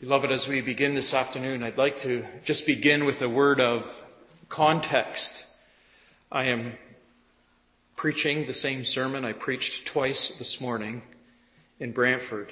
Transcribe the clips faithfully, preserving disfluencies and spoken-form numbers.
Beloved, as we begin this afternoon, I'd like to just begin with a word of context. I am preaching the same sermon I preached twice this morning in Brantford.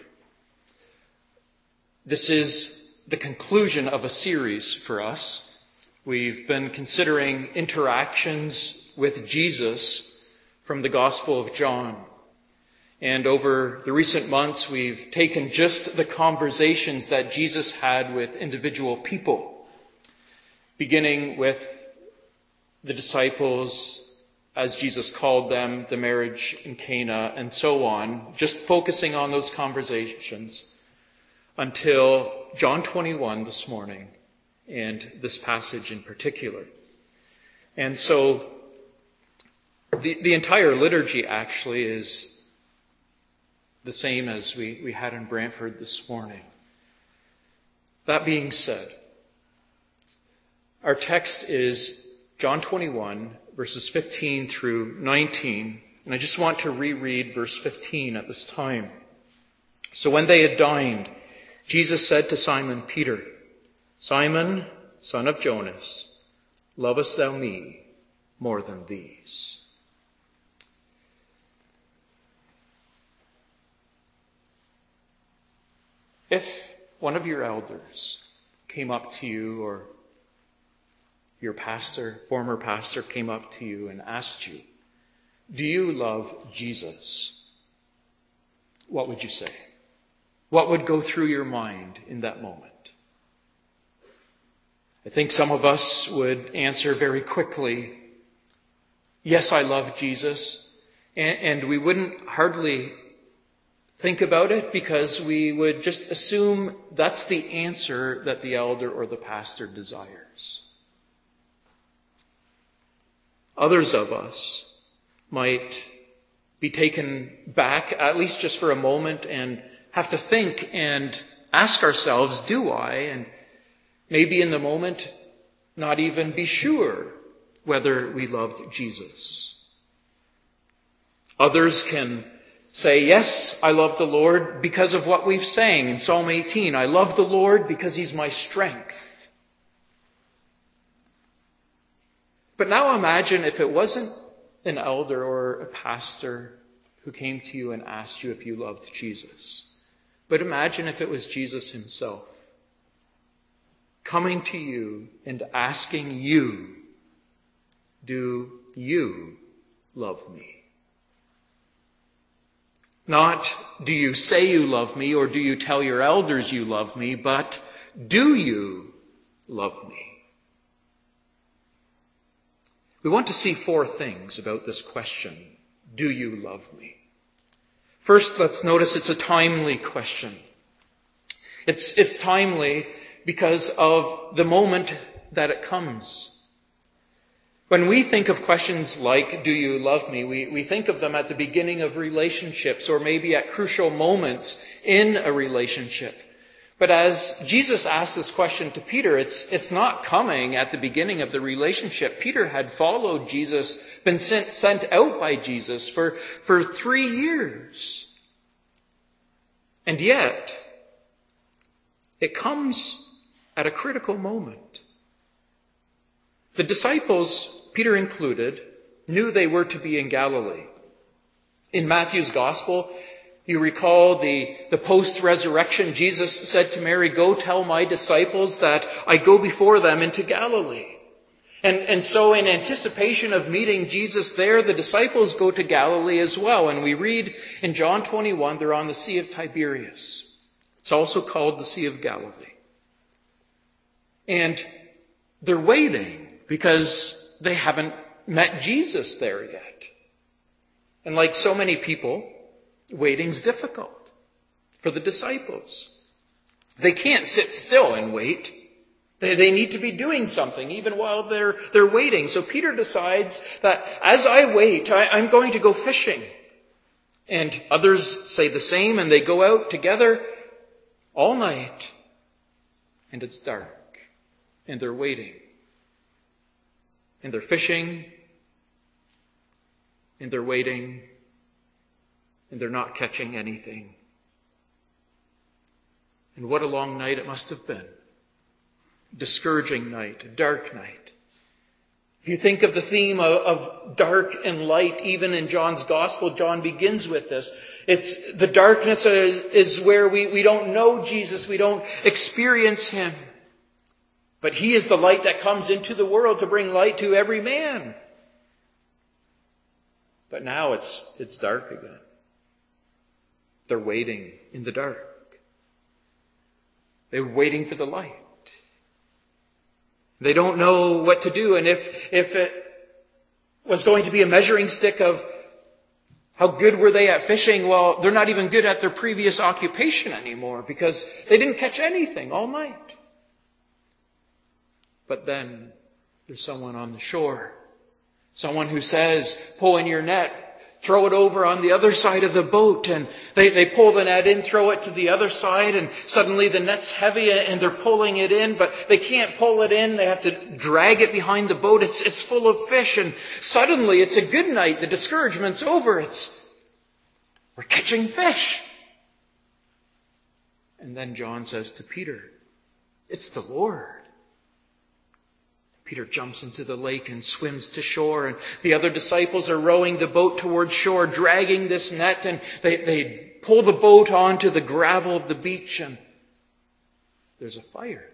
This is the conclusion of a series for us. We've been considering interactions with Jesus from the Gospel of John. And over the recent months, we've taken just the conversations that Jesus had with individual people, beginning with the disciples, as Jesus called them, the marriage in Cana, and so on, just focusing on those conversations until John twenty-one this morning, and this passage in particular. And so the, the entire liturgy actually is the same as we, we had in Brantford this morning. That being said, our text is John twenty-one, verses fifteen through nineteen, and I just want to reread verse fifteen at this time. So when they had dined, Jesus said to Simon Peter, "Simon, son of Jonas, lovest thou me more than these?" If one of your elders came up to you, or your pastor, former pastor came up to you and asked you, "Do you love Jesus?" what would you say? What would go through your mind in that moment? I think some of us would answer very quickly, "Yes, I love Jesus," and, and we wouldn't hardly think about it because we would just assume that's the answer that the elder or the pastor desires. Others of us might be taken back, at least just for a moment, and have to think and ask ourselves, do I? And maybe in the moment, not even be sure whether we loved Jesus. Others can say, "Yes, I love the Lord because of what we've sang in Psalm eighteen. I love the Lord because He's my strength." But now imagine if it wasn't an elder or a pastor who came to you and asked you if you loved Jesus. But imagine if it was Jesus himself coming to you and asking you, "Do you love me?" Not, "Do you say you love me," or "Do you tell your elders you love me," but "Do you love me?" We want to see four things about this question, "Do you love me?" First, let's notice it's a timely question. It's, it's timely because of the moment that it comes. When we think of questions like, "Do you love me?" we, we think of them at the beginning of relationships, or maybe at crucial moments in a relationship. But as Jesus asked this question to Peter, it's, it's not coming at the beginning of the relationship. Peter had followed Jesus, been sent, sent out by Jesus for, for three years. And yet, it comes at a critical moment. The disciples, Peter included, knew they were to be in Galilee. In Matthew's Gospel, you recall the, the post-resurrection, Jesus said to Mary, "Go tell my disciples that I go before them into Galilee." And, and so in anticipation of meeting Jesus there, the disciples go to Galilee as well. And we read in John twenty-one, they're on the Sea of Tiberias. It's also called the Sea of Galilee. And they're waiting because they haven't met Jesus there yet. And like so many people, waiting's difficult for the disciples. They can't sit still and wait. They, they need to be doing something even while they're, they're waiting. So Peter decides that as I wait, I, I'm going to go fishing. And others say the same, and they go out together all night. And it's dark. And they're waiting. And they're fishing, and they're waiting, and they're not catching anything. And what a long night it must have been. Discouraging night, a dark night. If you think of the theme of, of dark and light, even in John's gospel, John begins with this. It's the darkness is, is where we, we don't know Jesus. We don't experience him. But he is the light that comes into the world to bring light to every man. But now it's, it's dark again. They're waiting in the dark. They're waiting for the light. They don't know what to do. And if, if it was going to be a measuring stick of how good were they at fishing, well, they're not even good at their previous occupation anymore because they didn't catch anything all night. But then there's someone on the shore. Someone who says, pull in your net. Throw it over on the other side of the boat. And they, they pull the net in, throw it to the other side, and suddenly the net's heavy and they're pulling it in, but they can't pull it in. They have to drag it behind the boat. It's, it's full of fish. And suddenly it's a good night. The discouragement's over. It's, we're catching fish. And then John says to Peter, it's the Lord. Peter jumps into the lake and swims to shore, and the other disciples are rowing the boat towards shore, dragging this net, and they, they pull the boat onto the gravel of the beach, and there's a fire.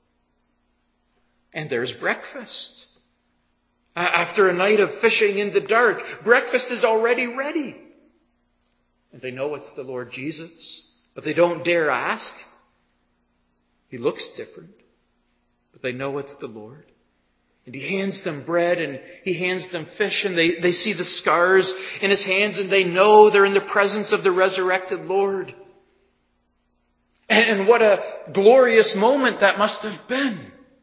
And there's breakfast. After a night of fishing in the dark, breakfast is already ready. And they know it's the Lord Jesus, but they don't dare ask. He looks different, but they know it's the Lord. And he hands them bread and he hands them fish, and they, they see the scars in his hands and they know they're in the presence of the resurrected Lord. And, and what a glorious moment that must have been.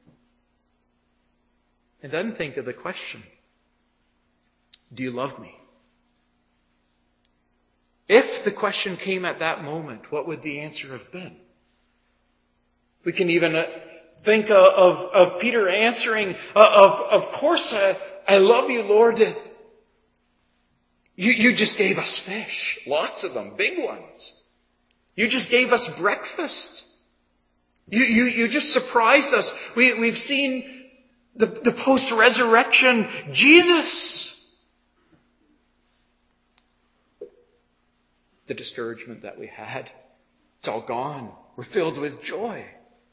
And then think of the question, do you love me? If the question came at that moment, what would the answer have been? We can even Uh, Think of, of, of Peter answering, uh, of, of course, I, I love you, Lord. You, you just gave us fish. Lots of them, big ones. You just gave us breakfast. You, you, you just surprised us. We, we've seen the, the post-resurrection Jesus. The discouragement that we had, it's all gone. We're filled with joy.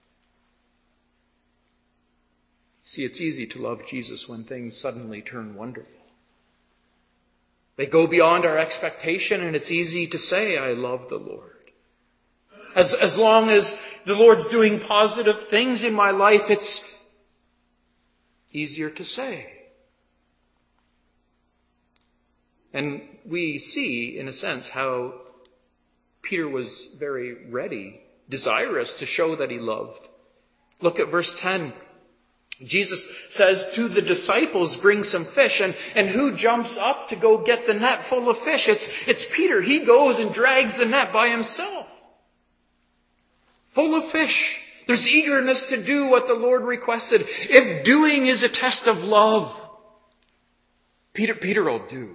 See, it's easy to love Jesus when things suddenly turn wonderful. They go beyond our expectation, and it's easy to say, I love the Lord. As, as long as the Lord's doing positive things in my life, it's easier to say. And we see, in a sense, how Peter was very ready, desirous to show that he loved. Look at verse ten. Jesus says to the disciples, bring some fish. And, and who jumps up to go get the net full of fish? It's, it's Peter. He goes and drags the net by himself. Full of fish. There's eagerness to do what the Lord requested. If doing is a test of love, Peter, Peter will do.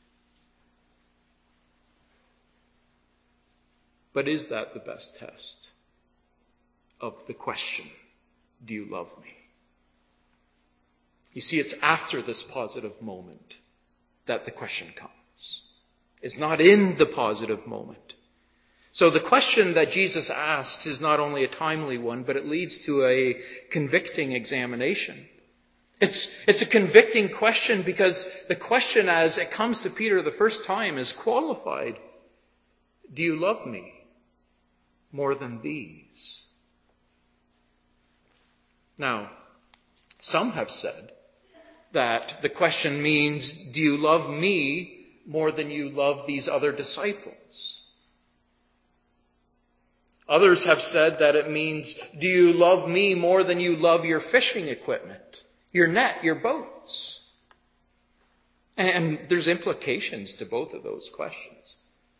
But is that the best test of the question, do you love me? You see, it's after this positive moment that the question comes. It's not in the positive moment. So the question that Jesus asks is not only a timely one, but it leads to a convicting examination. It's, it's a convicting question because the question as it comes to Peter the first time is qualified. Do you love me more than these? Now, some have said that the question means, do you love me more than you love these other disciples? Others have said that it means, do you love me more than you love your fishing equipment, your net, your boats? And there's implications to both of those questions.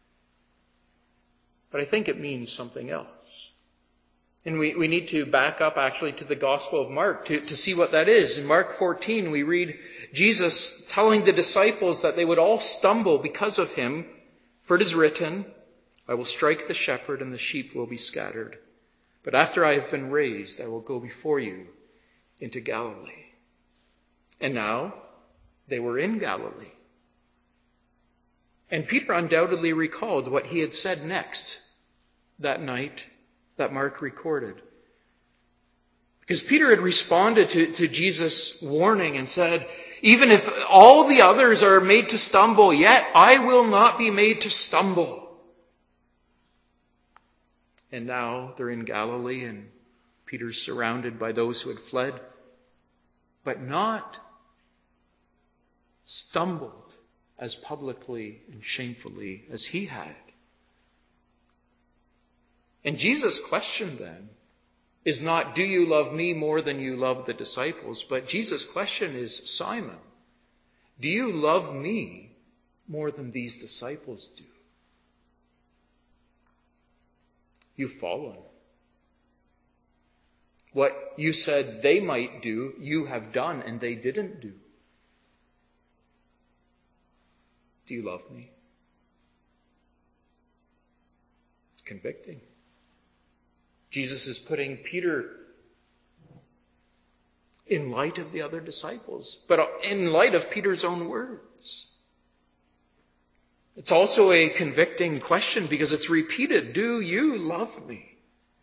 But I think it means something else. And we, we need to back up actually to the Gospel of Mark to, to see what that is. In Mark fourteen, we read Jesus telling the disciples that they would all stumble because of him. For it is written, I will strike the shepherd and the sheep will be scattered. But after I have been raised, I will go before you into Galilee." And now they were in Galilee. And Peter undoubtedly recalled what he had said next that night that Mark recorded. Because Peter had responded to, to Jesus' warning and said, "Even if all the others are made to stumble, yet I will not be made to stumble." And now they're in Galilee and Peter's surrounded by those who had fled, but not stumbled as publicly and shamefully as he had. And Jesus' question then is not, "Do you love me more than you love the disciples?" But Jesus' question is, "Simon, do you love me more than these disciples do?" You've fallen. What you said they might do, you have done, and they didn't do. Do you love me? It's convicting. Jesus is putting Peter in light of the other disciples, but in light of Peter's own words. It's also a convicting question because it's repeated. Do you love me?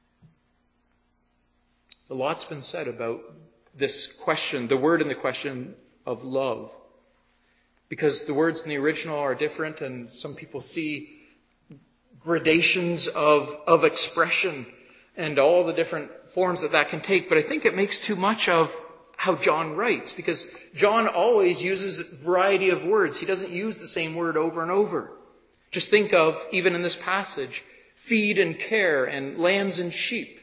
A lot's been said about this question, the word in the question of love, because the words in the original are different and some people see gradations of, of expression and all the different forms that that can take. But I think it makes too much of how John writes, because John always uses a variety of words. He doesn't use the same word over and over. Just think of, even in this passage, feed and care and lambs and sheep.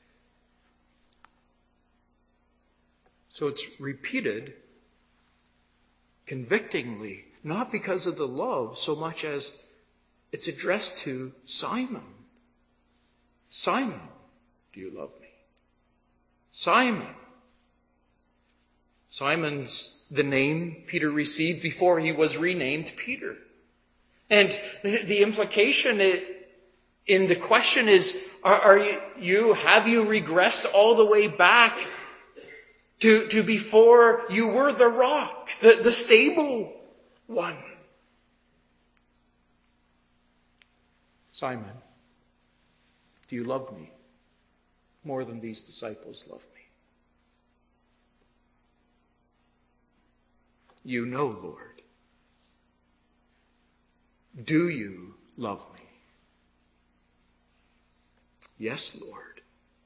So it's repeated convictingly, not because of the love so much as it's addressed to Simon. Simon, do you love me? Simon. Simon's the name Peter received before he was renamed Peter. And the implication in the question is, are, are you, have you regressed all the way back to, to before you were the rock, the, the stable one? Simon, do you love me more than these disciples love me? You know, Lord. Do you love me? Yes, Lord.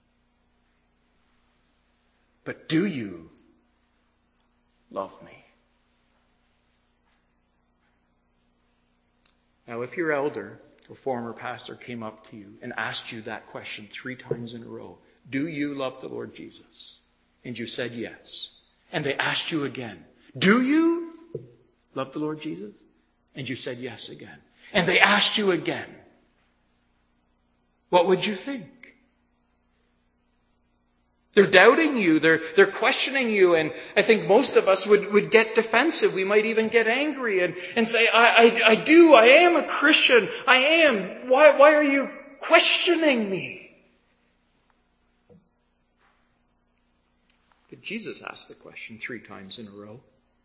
But do you love me? Now, if your elder or former pastor came up to you and asked you that question three times in a row, do you love the Lord Jesus? And you said yes. And they asked you again, do you love the Lord Jesus? And you said yes again. And they asked you again, what would you think? They're doubting you. They're, they're questioning you. And I think most of us would, would get defensive. We might even get angry and, and say, I, I, I do. I am a Christian. I am. Why, why are you questioning me? But Jesus asked the question three times in a row.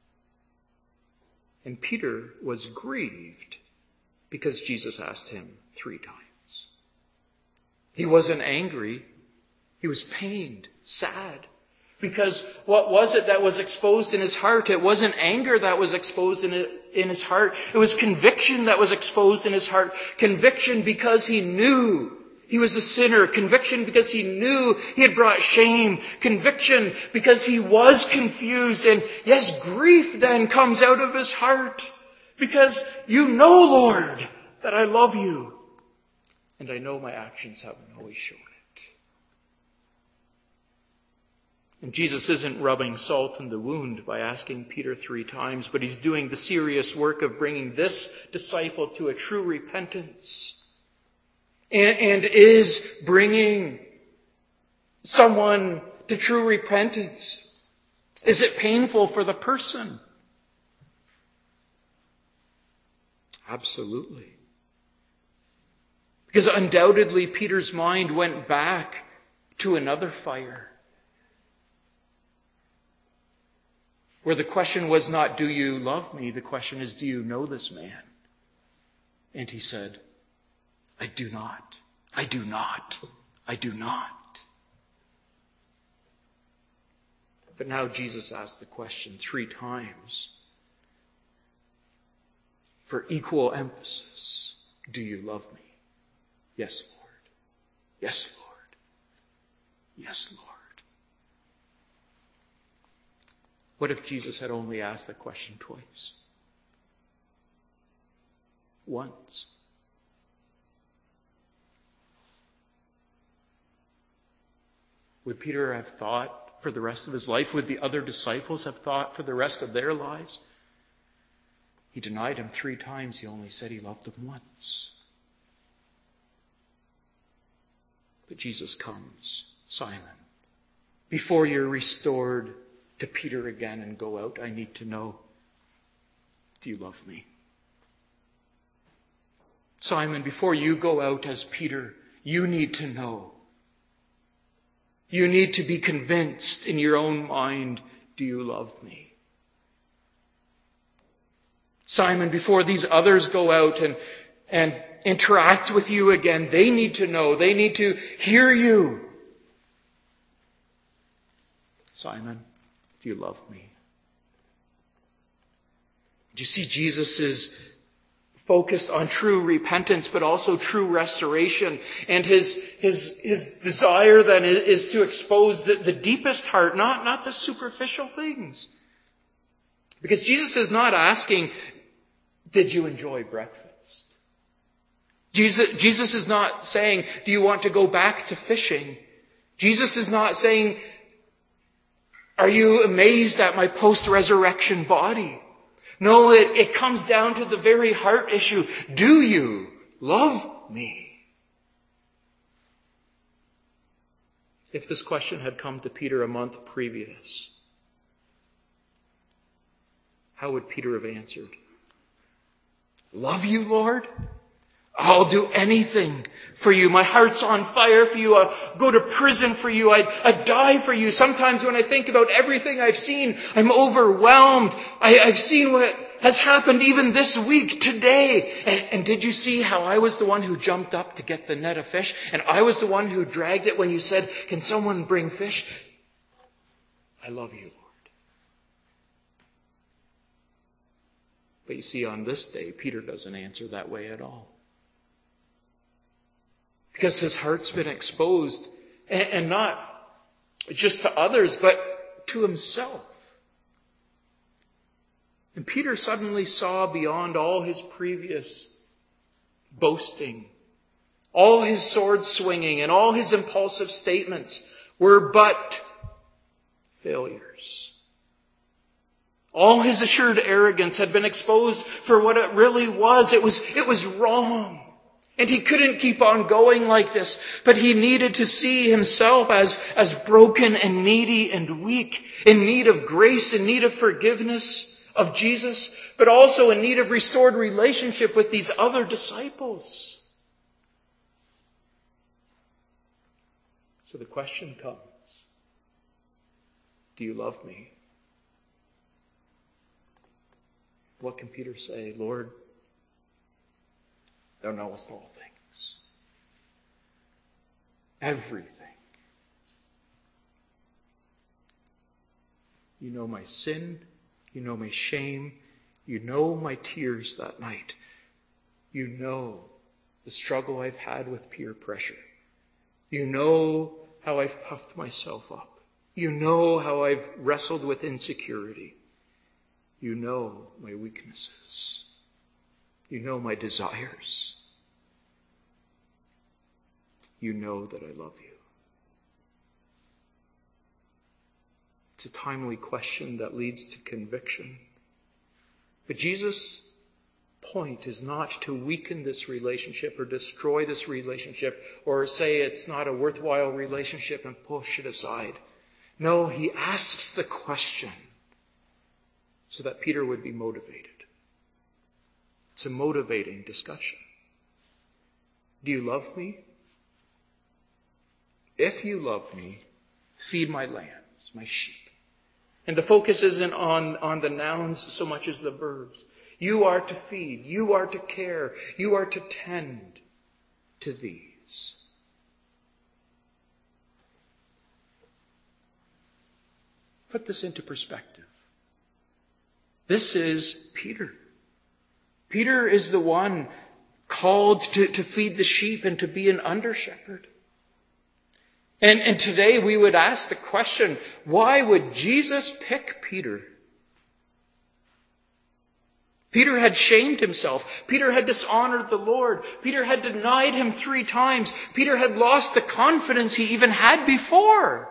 And Peter was grieved because Jesus asked him three times. He wasn't angry. He was pained, sad. Because what was it that was exposed in his heart? It wasn't anger that was exposed in, it, in his heart. It was conviction that was exposed in his heart. Conviction because he knew he was a sinner. Conviction because he knew he had brought shame. Conviction because he was confused. And yes, grief then comes out of his heart. Because you know, Lord, that I love you. And I know my actions haven't always shown it. And Jesus isn't rubbing salt in the wound by asking Peter three times, but he's doing the serious work of bringing this disciple to a true repentance. And, and is bringing someone to true repentance. Is it painful for the person? Absolutely. Because undoubtedly Peter's mind went back to another fire, where the question was not, do you love me? The question is, do you know this man? And he said, I do not. I do not. I do not. But now Jesus asked the question three times for equal emphasis. Do you love me? Yes, Lord. Yes, Lord. Yes, Lord. What if Jesus had only asked that question twice? Once. Would Peter have thought for the rest of his life? Would the other disciples have thought for the rest of their lives? He denied him three times. He only said he loved him once. But Jesus comes. Simon, before you're restored to Peter again and go out, I need to know, do you love me? Simon, before you go out as Peter, you need to know. You need to be convinced in your own mind, do you love me? Simon, before these others go out and, and interact with you again, they need to know, they need to hear you. Simon, do you love me? Do you see Jesus is focused on true repentance, but also true restoration. And his, his, his desire then is to expose the, the deepest heart, not, not the superficial things. Because Jesus is not asking, did you enjoy breakfast? Jesus, Jesus is not saying, do you want to go back to fishing? Jesus is not saying, are you amazed at my post-resurrection body? No, it, it comes down to the very heart issue. Do you love me? If this question had come to Peter a month previous, how would Peter have answered? Love you, Lord? I'll do anything for you. My heart's on fire for you. I'll go to prison for you. I'd, I'd die for you. Sometimes when I think about everything I've seen, I'm overwhelmed. I, I've seen what has happened even this week, today. And, and did you see how I was the one who jumped up to get the net of fish? And I was the one who dragged it when you said, can someone bring fish? I love you, Lord. But you see, on this day, Peter doesn't answer that way at all. Because his heart's been exposed, and not just to others, but to himself. And Peter suddenly saw beyond all his previous boasting, all his sword swinging, and all his impulsive statements were but failures. All his assured arrogance had been exposed for what it really was. It was, it was wrong. And he couldn't keep on going like this, but he needed to see himself as, as broken and needy and weak, in need of grace, in need of forgiveness of Jesus, but also in need of restored relationship with these other disciples. So the question comes, do you love me? What can Peter say? Lord, thou knowest all things. Everything. You know my sin. You know my shame. You know my tears that night. You know the struggle I've had with peer pressure. You know how I've puffed myself up. You know how I've wrestled with insecurity. You know my weaknesses. You know my desires. You know that I love you. It's a timely question that leads to conviction. But Jesus' point is not to weaken this relationship or destroy this relationship or say it's not a worthwhile relationship and push it aside. No, he asks the question so that Peter would be motivated. It's a motivating discussion. Do you love me? if you love me, feed my lambs, my sheep. And the focus isn't on, on the nouns so much as the verbs. You are to feed. You are to care. You are to tend to these. Put this into perspective. This is Peter. Peter is the one called to, to feed the sheep and to be an under-shepherd. And, and today we would ask the question, why would Jesus pick Peter? Peter had shamed himself. Peter had dishonored the Lord. Peter had denied him three times. Peter had lost the confidence he even had before.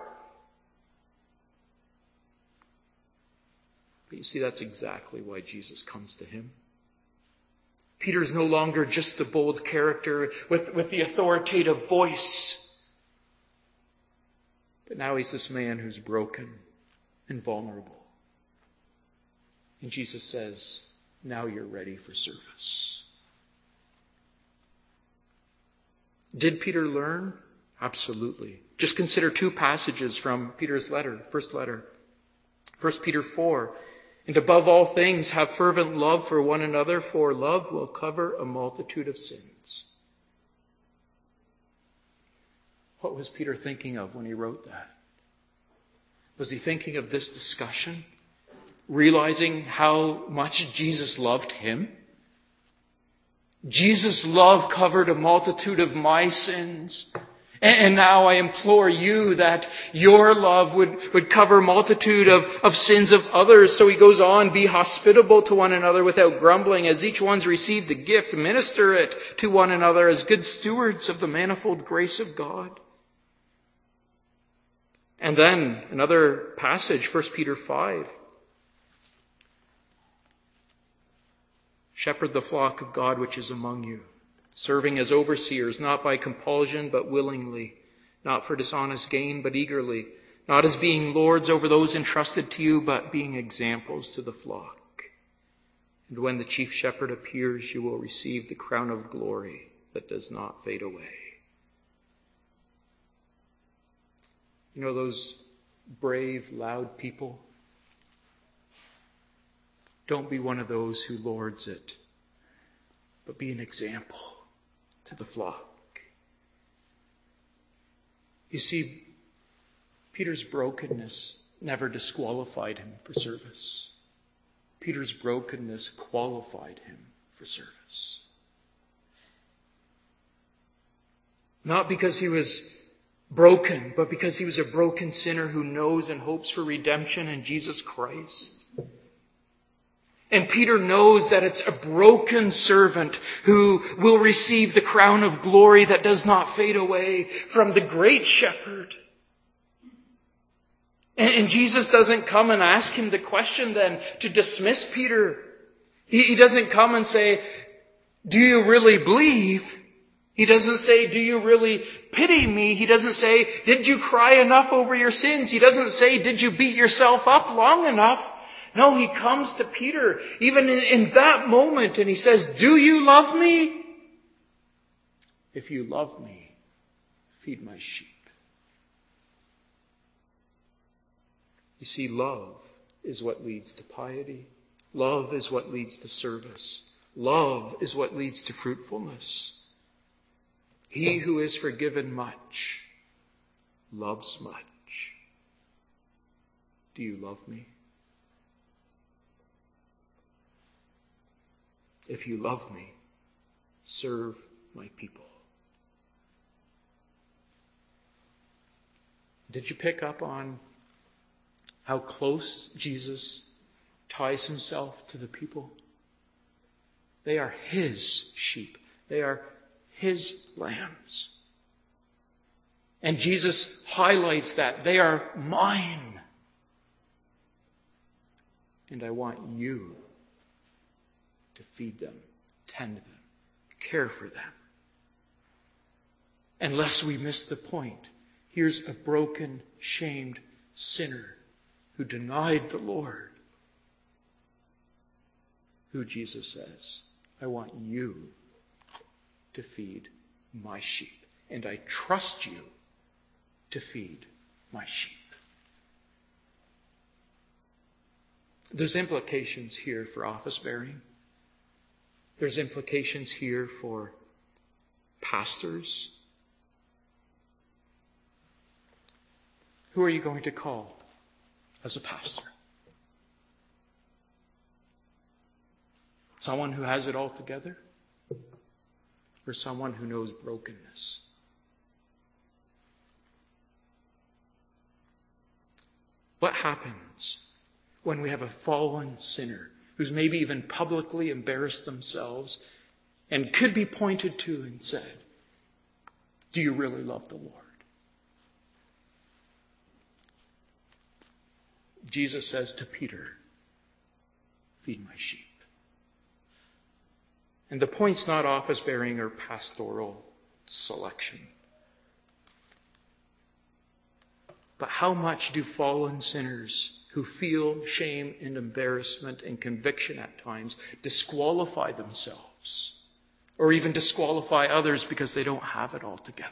But you see, that's exactly why Jesus comes to him. Peter is no longer just the bold character with, with the authoritative voice. But now he's this man who's broken and vulnerable. And Jesus says, now you're ready for service. Did Peter learn? Absolutely. Just consider two passages from Peter's letter, first letter. First Peter four. And above all things, have fervent love for one another, for love will cover a multitude of sins. What was Peter thinking of when he wrote that? Was he thinking of this discussion? Realizing how much Jesus loved him? Jesus' love covered a multitude of my sins. And now I implore you that your love would, would cover a multitude of, of sins of others. So he goes on, be hospitable to one another without grumbling. As each one's received a gift, minister it to one another as good stewards of the manifold grace of God. And then another passage, First Peter five. Shepherd the flock of God which is among you, serving as overseers, not by compulsion, but willingly, not for dishonest gain, but eagerly, not as being lords over those entrusted to you, but being examples to the flock. And when the chief shepherd appears, you will receive the crown of glory that does not fade away. You know those brave, loud people? Don't be one of those who lords it, but be an example to the flock. You see, Peter's brokenness never disqualified him for service. Peter's brokenness qualified him for service. Not because he was broken, but because he was a broken sinner who knows and hopes for redemption in Jesus Christ. And Peter knows that it's a broken servant who will receive the crown of glory that does not fade away from the great shepherd. And Jesus doesn't come and ask him the question then to dismiss Peter. He doesn't come and say, do you really believe? He doesn't say, do you really pity me? He doesn't say, did you cry enough over your sins? He doesn't say, did you beat yourself up long enough? No, he comes to Peter, even in, in that moment, and he says, do you love me? If you love me, feed my sheep. You see, love is what leads to piety. Love is what leads to service. Love is what leads to fruitfulness. He who is forgiven much loves much. Do you love me? If you love me, serve my people. Did you pick up on how close Jesus ties himself to the people? They are his sheep. They are his lambs. And Jesus highlights that. They are mine. And I want you to feed them, tend them, care for them. And lest we miss the point, here's a broken, shamed sinner who denied the Lord, who Jesus says, I want you to feed my sheep, and I trust you to feed my sheep. There's implications here for office bearing. There's implications here for pastors. Who are you going to call as a pastor? Someone who has it all together? Or someone who knows brokenness? What happens when we have a fallen sinner who's maybe even publicly embarrassed themselves and could be pointed to and said, do you really love the Lord? Jesus says to Peter, feed my sheep. And the point's not office bearing or pastoral selection. But how much do fallen sinners who feel shame and embarrassment and conviction at times disqualify themselves or even disqualify others because they don't have it all together?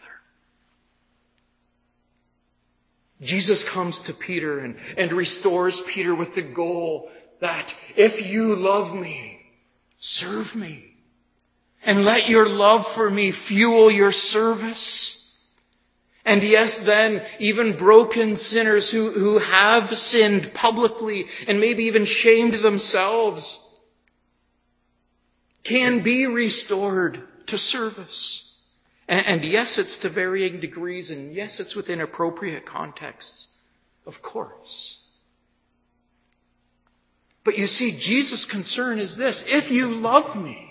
Jesus comes to Peter and, and restores Peter with the goal that if you love me, serve me. And let your love for me fuel your service. And yes, then, even broken sinners who, who have sinned publicly and maybe even shamed themselves can be restored to service. And, and yes, it's to varying degrees, and yes, it's within appropriate contexts, of course. But you see, Jesus' concern is this: if you love me,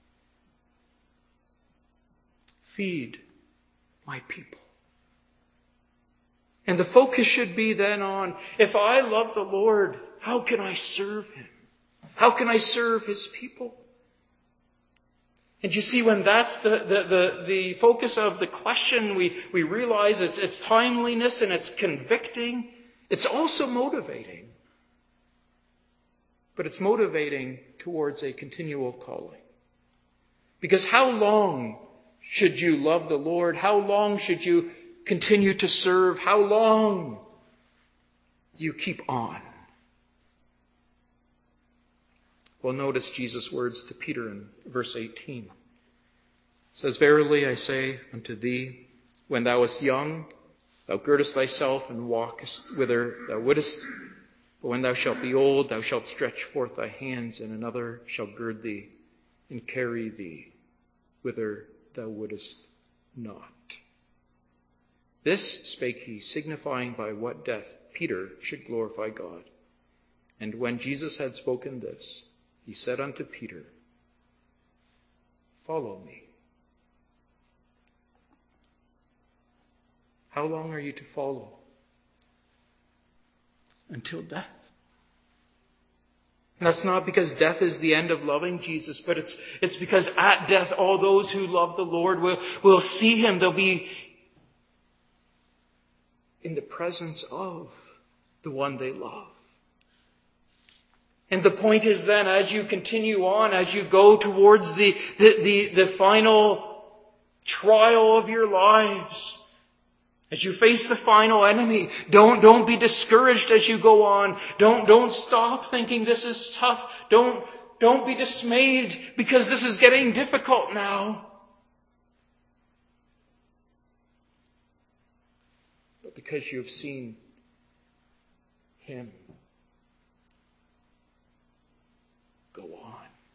feed my people. And the focus should be then on, if I love the Lord, how can I serve Him? How can I serve His people? And you see, when that's the, the, the, the focus of the question, we, we realize it's, it's timeliness and it's convicting. It's also motivating. But it's motivating towards a continual calling. Because how long should you love the Lord? How long should you continue to serve? How long do you keep on? Well, notice Jesus' words to Peter in verse eighteen. It says, verily I say unto thee, when thou wast young, thou girdest thyself and walkest whither thou wouldest. But when thou shalt be old, thou shalt stretch forth thy hands, and another shall gird thee and carry thee whither thou wouldest not. This spake he, signifying by what death Peter should glorify God. And when Jesus had spoken this, he said unto Peter, follow me. How long are you to follow? Until death. And that's not because death is the end of loving Jesus, but it's, it's because at death, all those who love the Lord will, will see Him. They'll be in the presence of the one they love. And the point is then, as you continue on, as you go towards the, the, the, the final trial of your lives, as you face the final enemy, don't, don't be discouraged as you go on. Don't, don't stop thinking this is tough. Don't, don't be dismayed because this is getting difficult now. But because you have seen Him, go on.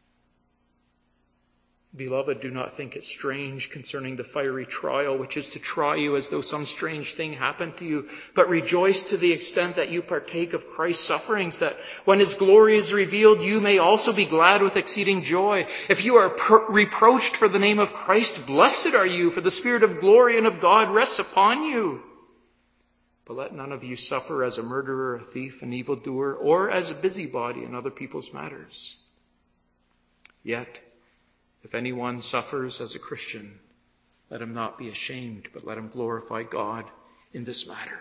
Beloved, do not think it strange concerning the fiery trial, which is to try you as though some strange thing happened to you, but rejoice to the extent that you partake of Christ's sufferings, that when His glory is revealed, you may also be glad with exceeding joy. If you are per- reproached for the name of Christ, blessed are you, for the Spirit of glory and of God rests upon you. But let none of you suffer as a murderer, a thief, an evildoer, or as a busybody in other people's matters. Yet, if anyone suffers as a Christian, let him not be ashamed, but let him glorify God in this matter.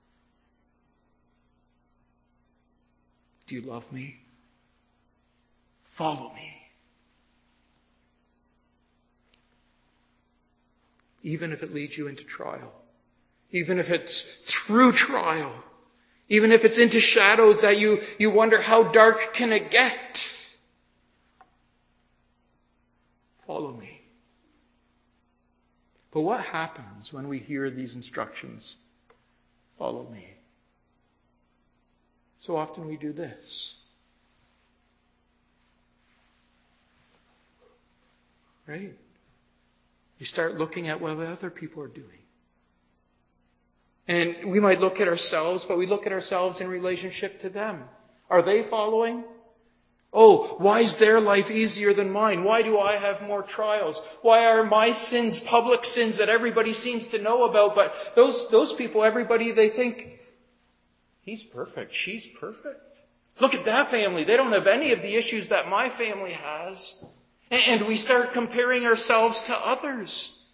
Do you love me? Follow me. Even if it leads you into trial, even if it's through trial, even if it's into shadows that you, you wonder how dark can it get. Follow me. But what happens when we hear these instructions? Follow me. So often we do this. Right? We start looking at what other people are doing. And we might look at ourselves, but we look at ourselves in relationship to them. Are they following? Oh, why is their life easier than mine? Why do I have more trials? Why are my sins public sins that everybody seems to know about? But those, those people, everybody, they think, he's perfect. She's perfect. Look at that family. They don't have any of the issues that my family has. And we start comparing ourselves to others.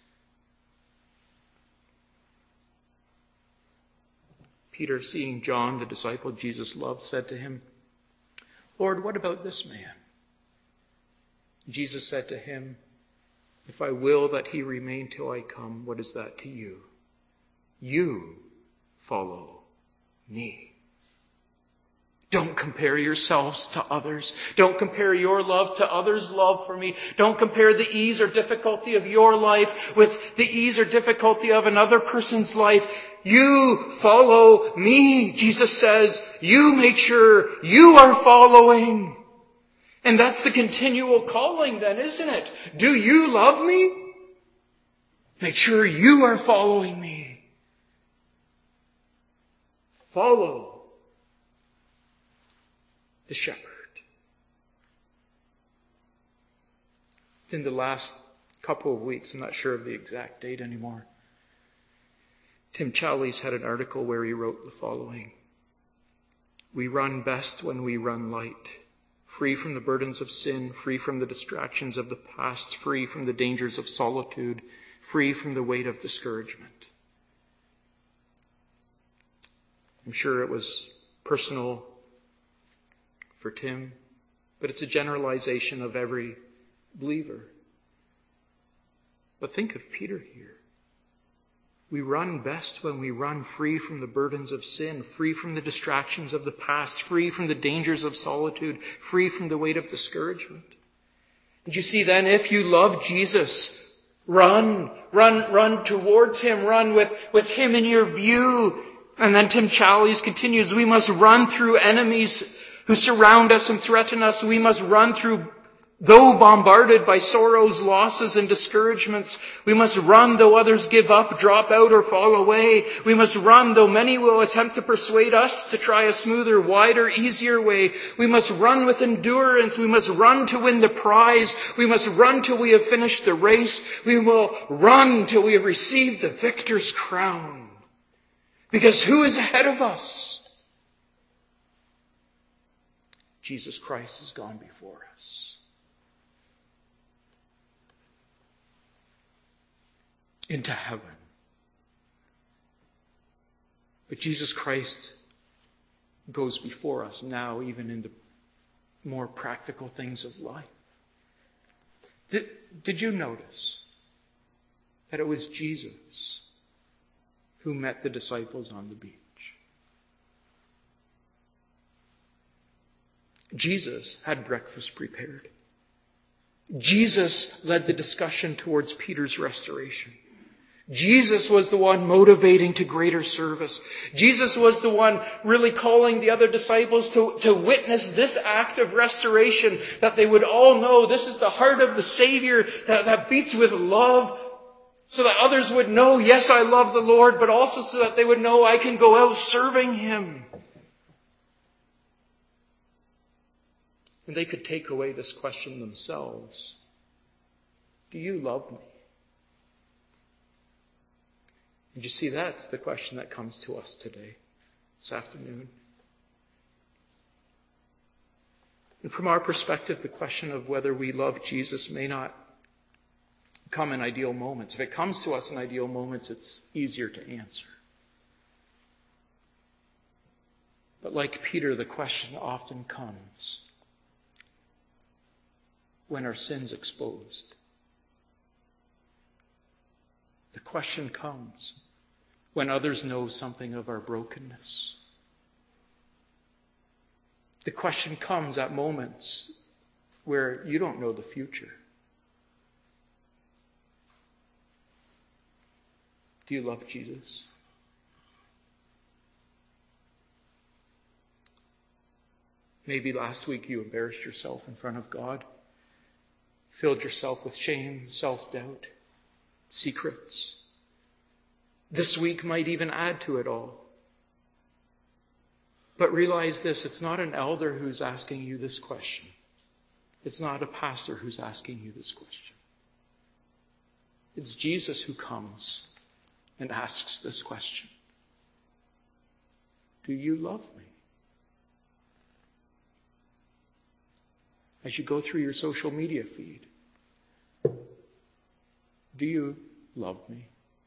Peter, seeing John, the disciple Jesus loved, said to him, Lord, what about this man? Jesus said to him, if I will that he remain till I come, what is that to you? You follow me. Don't compare yourselves to others. Don't compare your love to others' love for me. Don't compare the ease or difficulty of your life with the ease or difficulty of another person's life. You follow me, Jesus says. You make sure you are following. And that's the continual calling then, isn't it? Do you love me? Make sure you are following me. Follow the shepherd. In the last couple of weeks, I'm not sure of the exact date anymore, Tim Challies had an article where he wrote the following. We run best when we run light, free from the burdens of sin, free from the distractions of the past, free from the dangers of solitude, free from the weight of discouragement. I'm sure it was personal for Tim, but it's a generalization of every believer. But think of Peter here. We run best when we run free from the burdens of sin, free from the distractions of the past, free from the dangers of solitude, free from the weight of discouragement. And you see then, if you love Jesus, run, run, run towards him, run with, with him in your view. And then Tim Challies continues, we must run through enemies who surround us and threaten us. We must run through, though bombarded by sorrows, losses, and discouragements. We must run though others give up, drop out, or fall away. We must run though many will attempt to persuade us to try a smoother, wider, easier way. We must run with endurance. We must run to win the prize. We must run till we have finished the race. We will run till we have received the victor's crown. Because who is ahead of us? Jesus Christ has gone before us. Into heaven. But Jesus Christ goes before us now, even in the more practical things of life. Did, did you notice that it was Jesus who met the disciples on the beach? Jesus had breakfast prepared. Jesus led the discussion towards Peter's restoration. Jesus was the one motivating to greater service. Jesus was the one really calling the other disciples to, to witness this act of restoration, that they would all know this is the heart of the Savior that, that beats with love, so that others would know, yes, I love the Lord, but also so that they would know I can go out serving him. And they could take away this question themselves. Do you love me? And you see, that's the question that comes to us today, this afternoon. And from our perspective, the question of whether we love Jesus may not come in ideal moments. If it comes to us in ideal moments, it's easier to answer. But like Peter, the question often comes when our sin's exposed. The question comes when others know something of our brokenness. The question comes at moments where you don't know the future. Do you love Jesus? Maybe last week you embarrassed yourself in front of God, filled yourself with shame, self-doubt, secrets. This week might even add to it all. But realize this, it's not an elder who's asking you this question. It's not a pastor who's asking you this question. It's Jesus who comes and asks this question. Do you love me? As you go through your social media feed, do you love me?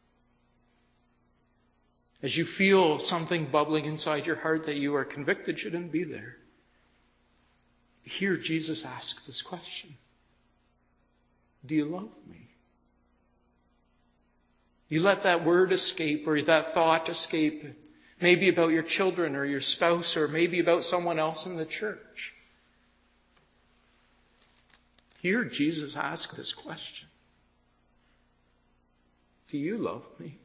As you feel something bubbling inside your heart that you are convicted shouldn't be there, hear Jesus ask this question. Do you love me? You let that word escape or that thought escape, maybe about your children or your spouse or maybe about someone else in the church. Hear Jesus ask this question. Do you love me?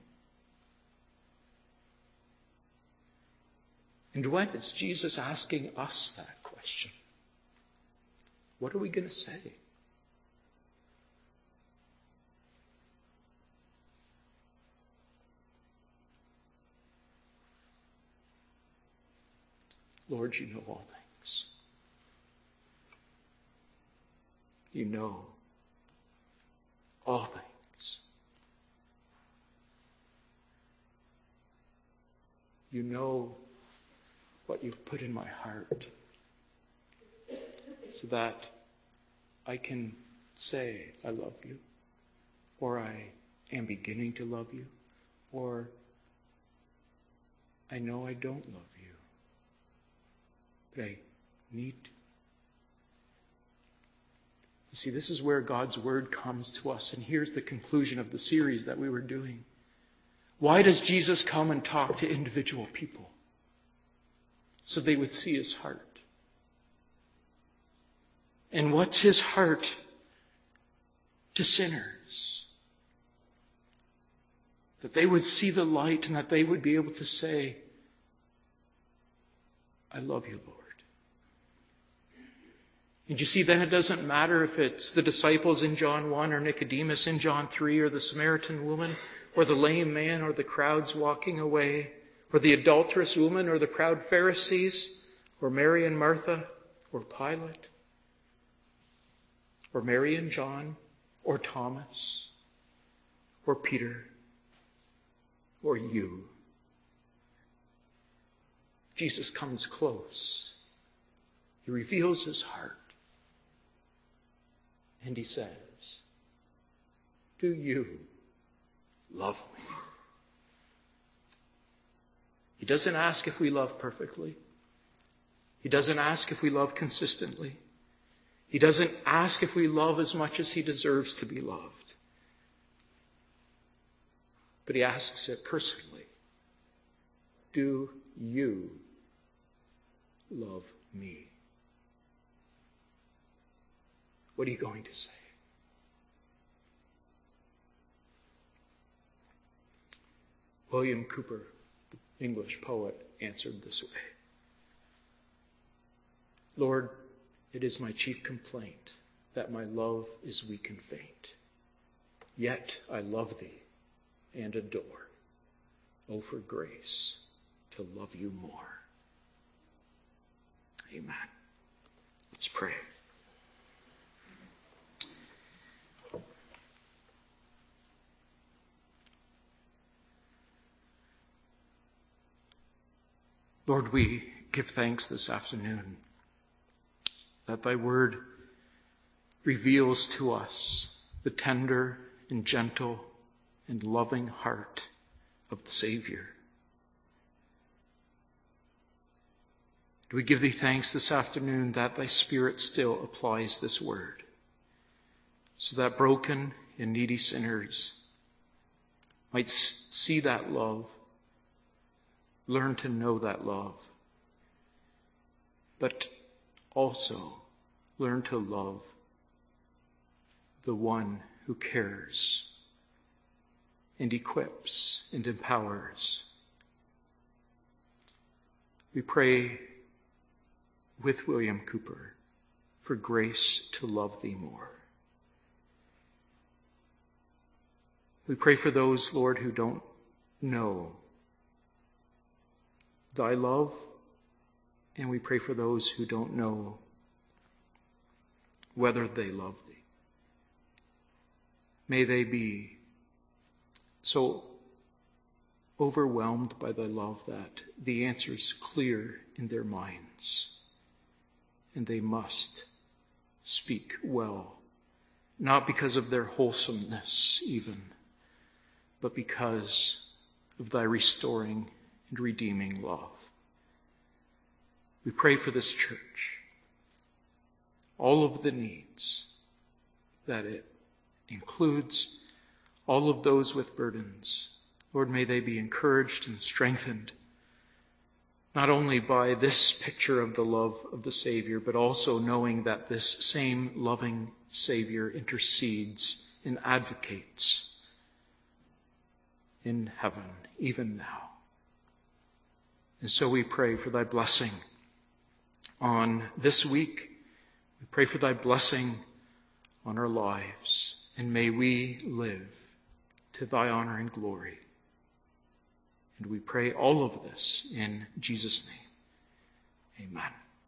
And when it's Jesus asking us that question, what are we going to say? Lord, you know all things. You know all things. You know what you've put in my heart so that I can say I love you, or I am beginning to love you, or I know I don't love you, but I need to. You see, this is where God's word comes to us, and here's the conclusion of the series that we were doing. Why does Jesus come and talk to individual people? So they would see his heart. And what's his heart to sinners? That they would see the light and that they would be able to say, I love you, Lord. And you see, then it doesn't matter if it's the disciples in John one or Nicodemus in John three or the Samaritan woman or the lame man or the crowds walking away or the adulterous woman or the proud Pharisees or Mary and Martha or Pilate or Mary and John or Thomas or Peter or you. Jesus comes close. He reveals his heart. And he says, do you love me? He doesn't ask if we love perfectly. He doesn't ask if we love consistently. He doesn't ask if we love as much as he deserves to be loved. But he asks it personally. Do you love me? What are you going to say? William Cowper, the English poet, answered this way. Lord, it is my chief complaint that my love is weak and faint. Yet I love thee and adore. Oh, for grace to love you more. Amen. Let's pray. Lord, we give thanks this afternoon that thy word reveals to us the tender and gentle and loving heart of the Savior. We give thee thanks this afternoon that thy Spirit still applies this word, so that broken and needy sinners might see that love learn to know that love, but also learn to love the one who cares and equips and empowers. We pray with William Cooper for grace to love thee more. We pray for those, Lord, who don't know thy love, and we pray for those who don't know whether they love thee. May they be so overwhelmed by thy love that the answer is clear in their minds, and they must speak well, not because of their wholesomeness even, but because of thy restoring and redeeming love. We pray for this church, all of the needs that it includes, all of those with burdens. Lord, may they be encouraged and strengthened, not only by this picture of the love of the Savior, but also knowing that this same loving Savior intercedes and advocates in heaven, even now. And so we pray for thy blessing on this week. We pray for thy blessing on our lives. And may we live to thy honor and glory. And we pray all of this in Jesus' name. Amen.